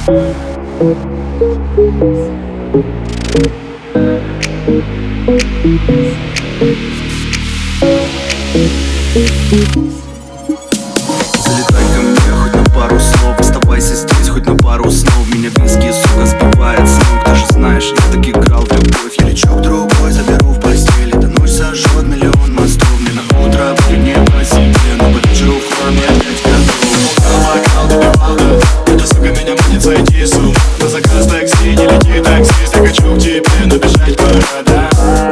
Залетай ко мне хоть на пару слов, оставайся здесь хоть на пару снов. Меня виски, сука, сбивает с ног. Ты же знаешь, я так играл в любовь. Я лечу к другой, заберу в постель. Эта ночь сожжет миллион мостов. Мне на утро будет не по себе, но по вечеру в хлам я опять готов. Бокал добивал, да. Эта сука меня манит сойти с ума. На заказ такси, не лети таксист. Я хочу к тебе, но бежать пора, да.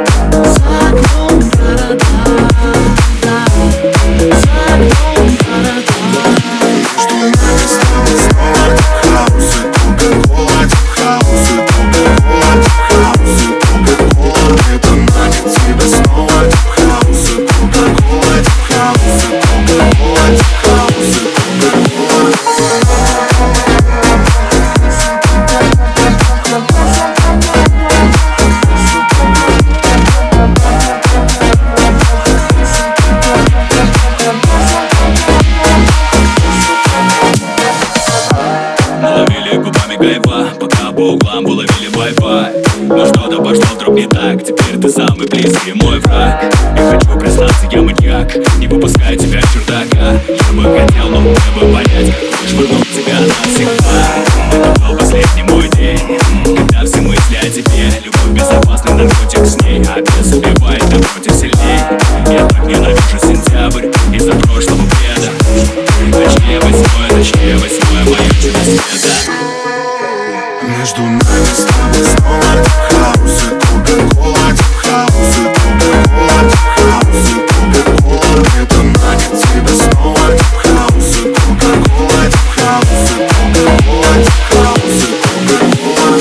Пока по углам уловили Wi-Fi. Но что-то пошло вдруг не так. Теперь ты самый близкий мой враг. Я хочу признаться, я маньяк. Не выпускай тебя с чердака. Я бы хотел, но мне бы понять, как хочешь вернуть тебя навсегда. Это был последний мой день, когда все мысли о тебе. Любовь безопасный наркотик с ней, а бес убивает напротив сильней. Я так ненавижу сентябрь из-за прошлого бреда. Точнее восьмое мое чудо света. Между нами с тобой снова хаос и кока-кола, хаос и кока-кола, хаос и кока-кола. Это манит тебя снова, хаос и кока-кола, хаос и кока-кола, хаос и кока-кола.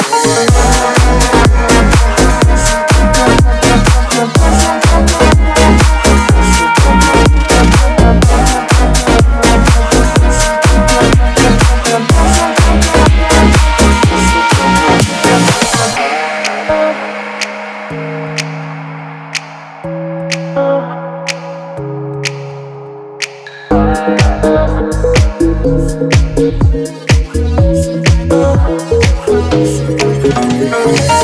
Oh,